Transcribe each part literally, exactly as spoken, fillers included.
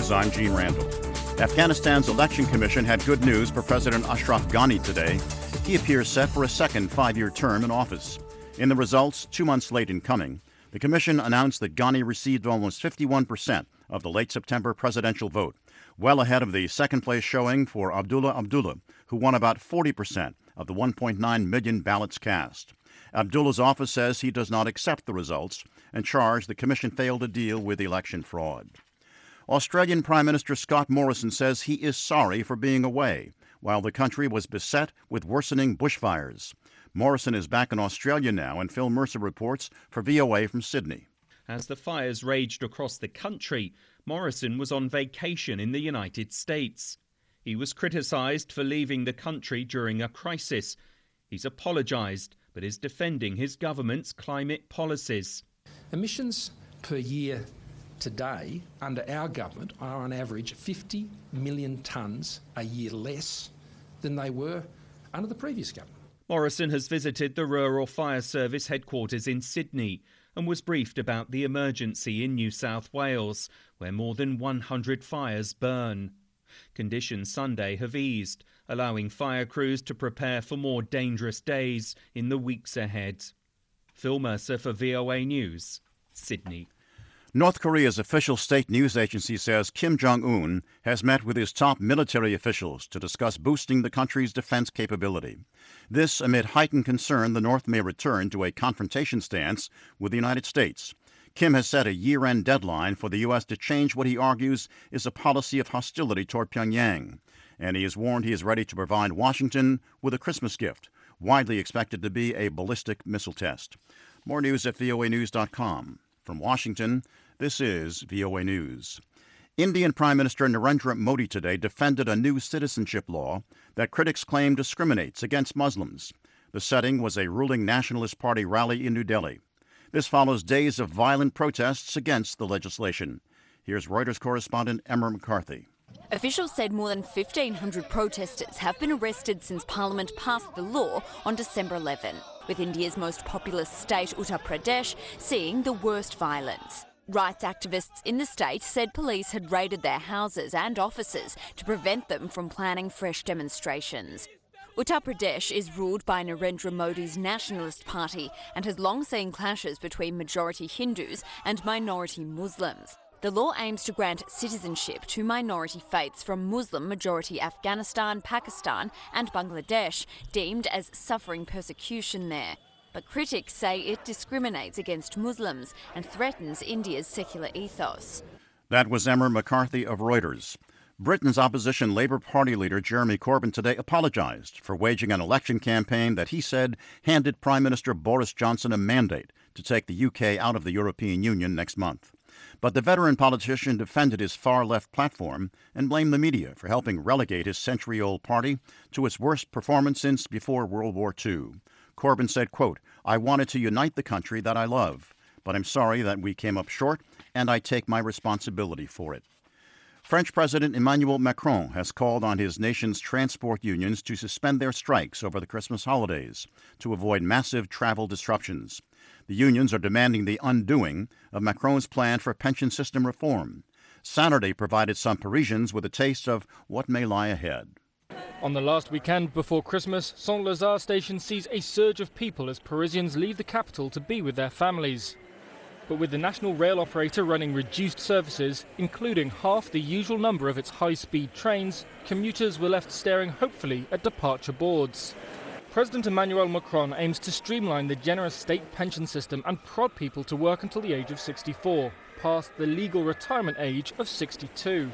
News, I'm Gene Randall. Afghanistan's election commission had good news for President Ashraf Ghani today. He appears set for a second five-year term in office. In the results, two months late in coming, the commission announced that Ghani received almost fifty-one percent of the late September presidential vote, well ahead of the second-place showing for Abdullah Abdullah, who won about forty percent of the one point nine million ballots cast. Abdullah's office says he does not accept the results and charged the commission failed to deal with election fraud. Australian Prime Minister Scott Morrison says he is sorry for being away while the country was beset with worsening bushfires. Morrison is back in Australia now, and Phil Mercer reports for V O A from Sydney. As the fires raged across the country, Morrison was on vacation in the United States. He was criticised for leaving the country during a crisis. He's apologised, but is defending his government's climate policies. Emissions per year today, under our government, are on average fifty million tonnes a year less than they were under the previous government. Morrison has visited the Rural Fire Service headquarters in Sydney and was briefed about the emergency in New South Wales, where more than one hundred fires burn. Conditions Sunday have eased, allowing fire crews to prepare for more dangerous days in the weeks ahead. Phil Mercer for V O A News, Sydney. North Korea's official state news agency says Kim Jong-un has met with his top military officials to discuss boosting the country's defense capability. This amid heightened concern the North may return to a confrontation stance with the United States. Kim has set a year-end deadline for the U S to change what he argues is a policy of hostility toward Pyongyang. And he has warned he is ready to provide Washington with a Christmas gift, widely expected to be a ballistic missile test. More news at V O A news dot com. From Washington, this is V O A News. Indian Prime Minister Narendra Modi today defended a new citizenship law that critics claim discriminates against Muslims. The setting was a ruling Nationalist Party rally in New Delhi. This follows days of violent protests against the legislation. Here's Reuters correspondent Emma McCarthy. Officials said more than fifteen hundred protesters have been arrested since Parliament passed the law on December eleventh, with India's most populous state, Uttar Pradesh, seeing the worst violence. Rights activists in the state said police had raided their houses and offices to prevent them from planning fresh demonstrations. Uttar Pradesh is ruled by Narendra Modi's Nationalist Party and has long seen clashes between majority Hindus and minority Muslims. The law aims to grant citizenship to minority faiths from Muslim-majority Afghanistan, Pakistan and Bangladesh, deemed as suffering persecution there. But critics say it discriminates against Muslims and threatens India's secular ethos. That was Emma McCarthy of Reuters. Britain's opposition Labour Party leader Jeremy Corbyn today apologised for waging an election campaign that he said handed Prime Minister Boris Johnson a mandate to take the U K out of the European Union next month. But the veteran politician defended his far-left platform and blamed the media for helping relegate his century-old party to its worst performance since before World War Two. Corbyn said, quote, "I wanted to unite the country that I love, but I'm sorry that we came up short, and I take my responsibility for it." French President Emmanuel Macron has called on his nation's transport unions to suspend their strikes over the Christmas holidays to avoid massive travel disruptions. The unions are demanding the undoing of Macron's plan for pension system reform. Saturday provided some Parisians with a taste of what may lie ahead. On the last weekend before Christmas, Saint-Lazare station sees a surge of people as Parisians leave the capital to be with their families. But with the national rail operator running reduced services, including half the usual number of its high-speed trains, commuters were left staring hopefully at departure boards. President Emmanuel Macron aims to streamline the generous state pension system and prod people to work until the age of sixty-four, past the legal retirement age of sixty-two.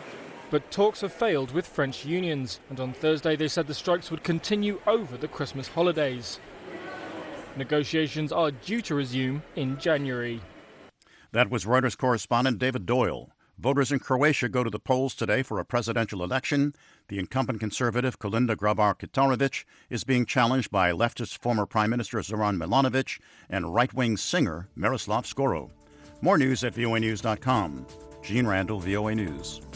But talks have failed with French unions, and on Thursday they said the strikes would continue over the Christmas holidays. Negotiations are due to resume in January. That was Reuters correspondent David Doyle. Voters in Croatia go to the polls today for a presidential election. The incumbent conservative Kolinda Grabar-Kitarović is being challenged by leftist former Prime Minister Zoran Milanovic and right-wing singer Miroslav Skoro. More news at V O A news dot com. Gene Randall, V O A News.